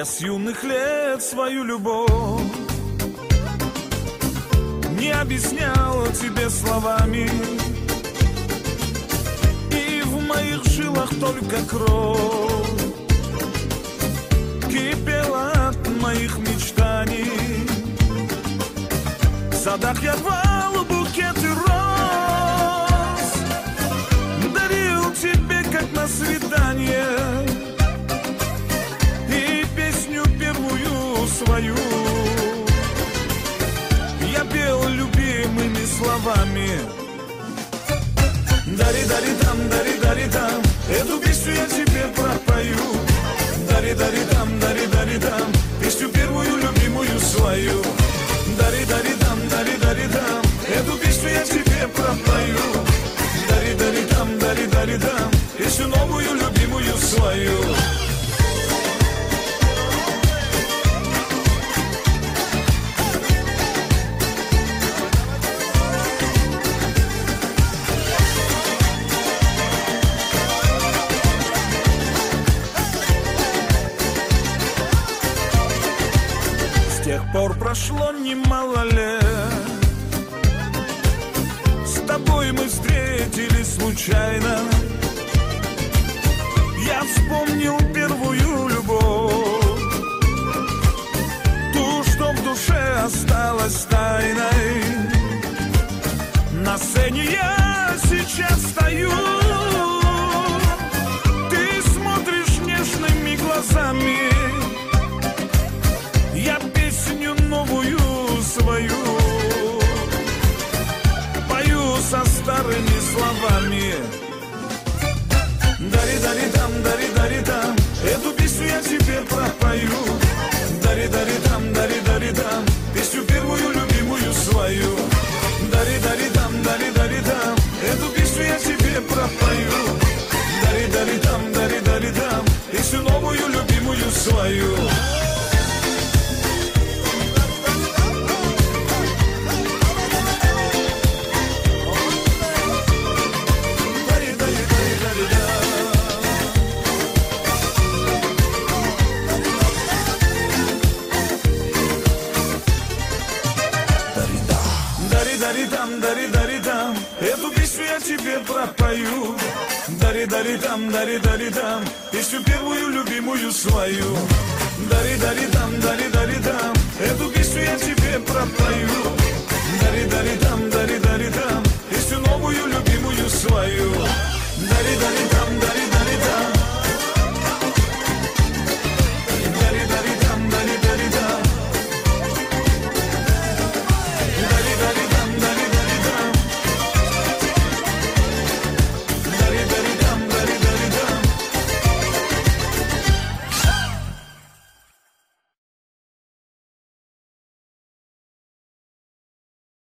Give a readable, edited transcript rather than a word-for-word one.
Я с юных лет свою любовь не объяснял тебе словами, и в моих жилах только кровь кипела от моих мечтаний. В садах я рвал букеты роз, дарил тебе как на свидание, и песню первую свою я пел любимыми словами. Дари-дари-дам, дари-дари-дам, эту песню я тебе пропою. Дари-дари-дам, дари-дари-дам, песню первую любимую свою. Дари-дари-дам, дари-дари-дам, эту песню я тебе пропою. Дари-дари-дам, дари-дари-дам, песню новую любимую свою. С тех пор прошло немало лет, с тобой мы встретились случайно. Я вспомнил первую любовь, ту, что в душе осталась тайной. На сцене я сейчас стою, ты смотришь нежными глазами, я песню новую свою пою со старыми словами. Дари-дари-дам, дари-дари-дам, эту песню я тебе пропою. Дари-дари-дам, дари-дари-дам, песню первую любимую свою. Дари-дари-дам, дари-дари-дам, эту песню я тебе пропою. Дари-дари-дам, дари-дари-дам, песню новую любимую свою. Дари-дари-дам, дари-дари-дам, эту песню я тебе пропою. Дари-дари-дам, дари-дари-дам, песню первую любимую свою. Дари-дари-дам, дари